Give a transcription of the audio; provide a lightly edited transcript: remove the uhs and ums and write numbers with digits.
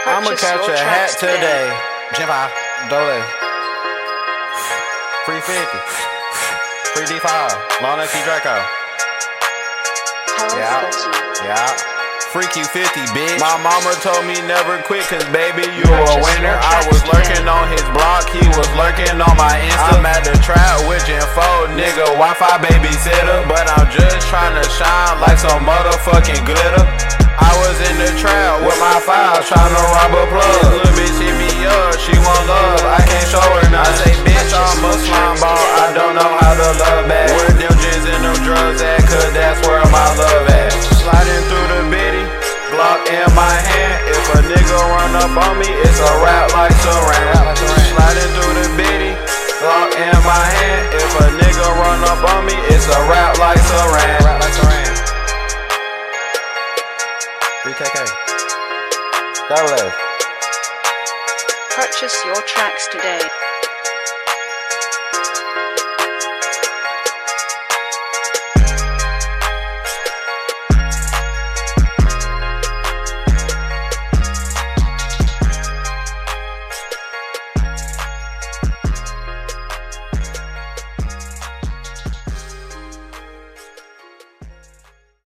I'ma catch a hat today. Jimmy, Dole. Free 50. Free D5. Long Key Draco. Yeah. Free Q50, bitch. My mama told me never quit, cause baby, you a winner. I was lurking on his block, he was lurking on my Insta. I'm at the trap with Gen 4, nigga, Wi-Fi babysitter. But I'm just trying to shine like some motherfucking glitter. I was in the trap with my files, trying to rob a plug. This little bitch hit me up, she want love, I can't show her none. I say, bitch, I'm a slime ball, I don't know how to love back. Where them gins and them drugs at, cause that's where my love at. Sliding through the bitty, Glock in my hand. If a nigga run up on me, it's a rap like Saran. Sliding through the bitty, Glock in my hand. If a nigga run up on me, it's a rap like Saran. Free KK. Double F. Purchase your tracks today.